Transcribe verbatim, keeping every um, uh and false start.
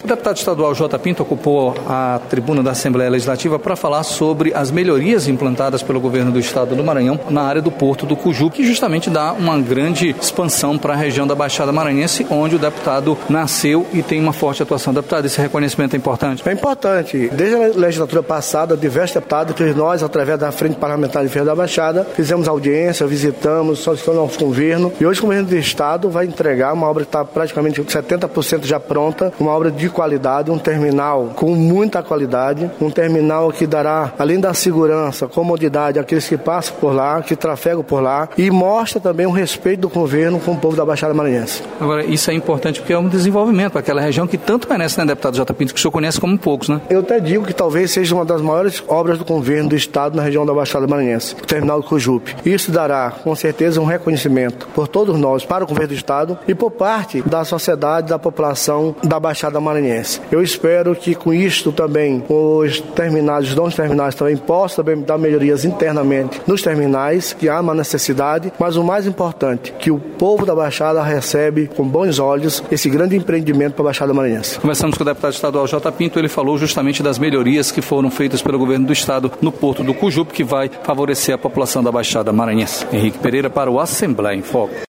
O deputado estadual J. Pinto ocupou a tribuna da Assembleia Legislativa para falar sobre as melhorias implantadas pelo governo do estado do Maranhão na área do Porto do Cujupe, que justamente dá uma grande expansão para a região da Baixada Maranhense, onde o deputado nasceu e tem uma forte atuação. Deputado, esse reconhecimento é importante? É importante. Desde a legislatura passada, diversos deputados, que nós, através da Frente Parlamentar de Defesa da Baixada, fizemos audiência, visitamos, solicitamos ao governo, e hoje o governo do estado vai entregar uma obra que está praticamente setenta por cento já pronta, uma obra de qualidade, um terminal com muita qualidade, um terminal que dará, além da segurança, comodidade àqueles que passam por lá, que trafegam por lá, e mostra também o respeito do governo com o povo da Baixada Maranhense. Agora, isso é importante porque é um desenvolvimento para aquela região que tanto merece, né, deputado J. Pinto, que o senhor conhece como poucos, né? Eu até digo que talvez seja uma das maiores obras do governo do estado na região da Baixada Maranhense, o terminal do Cujupe. Isso dará, com certeza, um reconhecimento por todos nós, para o governo do estado e por parte da sociedade, da população da Baixada Maranhense. Eu espero que com isto também os terminais, os donos terminais também possam também dar melhorias internamente nos terminais, que há uma necessidade, mas o mais importante, que o povo da Baixada recebe com bons olhos esse grande empreendimento para a Baixada Maranhense. Conversamos com o deputado estadual J. Pinto, ele falou justamente das melhorias que foram feitas pelo governo do estado no Porto do Cujupe, que vai favorecer a população da Baixada Maranhense. Henrique Pereira para o Assembleia em Foco.